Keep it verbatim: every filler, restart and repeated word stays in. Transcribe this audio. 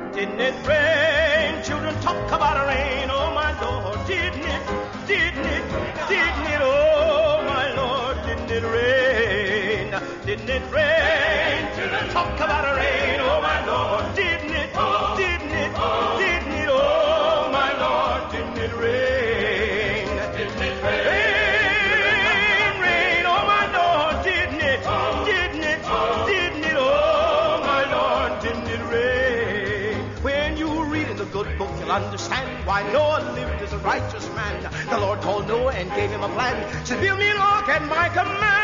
Didn't it rain? Children talk about rain. Oh my Lord, didn't it? Didn't it? Didn't it? Oh my Lord, didn't it rain? Didn't it rain? Children talk about rain. Oh my Lord, didn't it? Didn't it? Didn't it? Oh my Lord, didn't it rain? Didn't it rain? Rain, rain. Oh my Lord, didn't it? Didn't it? Didn't it? Oh my Lord, didn't it rain? When you read in the good book, you'll understand why Noah lived as a righteous man. The Lord called Noah and gave him a plan. Said, build me an ark at my command.